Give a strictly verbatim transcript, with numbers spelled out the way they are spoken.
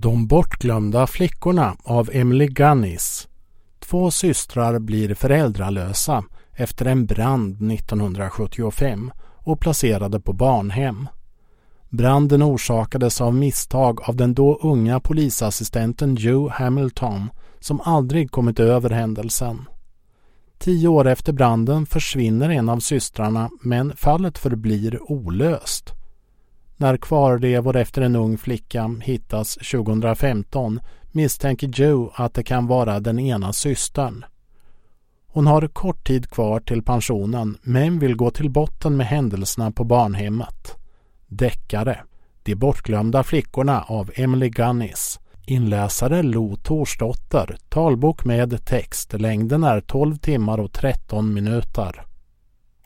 De bortglömda flickorna av Emily Gunness. Två systrar blir föräldralösa efter en brand nittonhundrasjuttiofem och placerade på barnhem. Branden orsakades av misstag av den då unga polisassistenten Joe Hamilton som aldrig kommit över händelsen. Tio år efter branden försvinner en av systrarna, men fallet förblir olöst. När kvarlevor efter en ung flicka hittas tjugohundrafemton misstänker Joe att det kan vara den ena systern. Hon har kort tid kvar till pensionen men vill gå till botten med händelserna på barnhemmet. Deckare, De bortglömda flickorna av Emily Gunness. Inläsare Lo Torsdotter. Talbok med text. Längden är tolv timmar och tretton minuter.